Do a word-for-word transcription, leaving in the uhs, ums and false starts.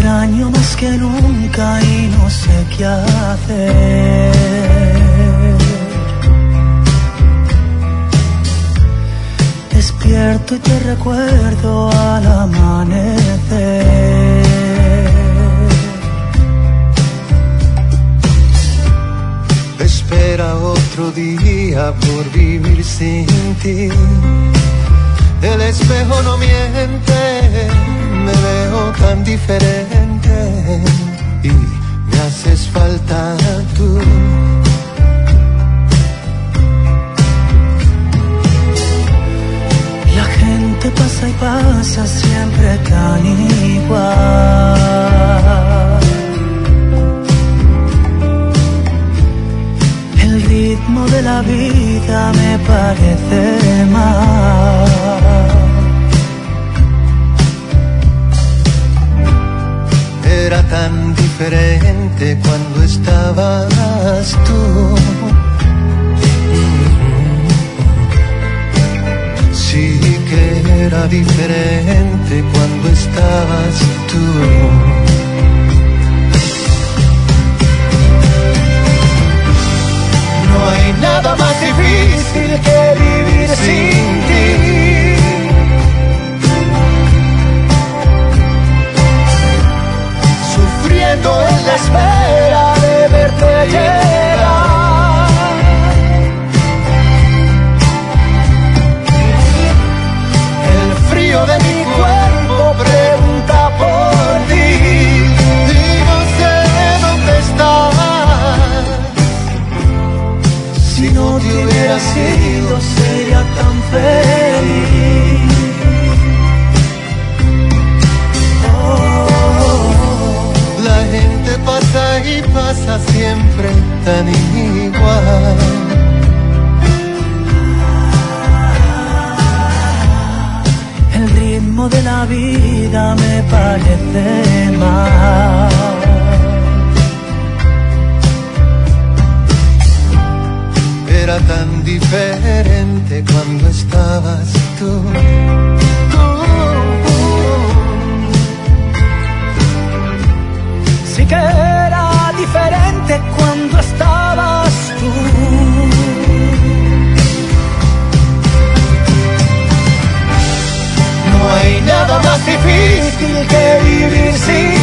extraño más que nunca y no sé qué hacer. Despierto y te recuerdo al amanecer. Espera otro día por vivir sin ti. El espejo no miente, me veo tan diferente y me haces falta tú. La gente pasa y pasa siempre tan igual. El ritmo de la vida me parece mal. Era tan diferente cuando estabas tú. Sí que era diferente cuando estabas tú. No hay nada más difícil que vivir sin ti. Sufriendo en la espera de verte llegar. El frío de mi cuerpo pregunta por ti. Y no sé dónde estás. Si no te hubiera sido, sería tan feliz. La gente pasa y pasa siempre tan igual. El ritmo de la vida me parece mal. Era tan diferente cuando estabas tú. Sí que era diferente cuando estabas tú. No hay nada más difícil que vivir sin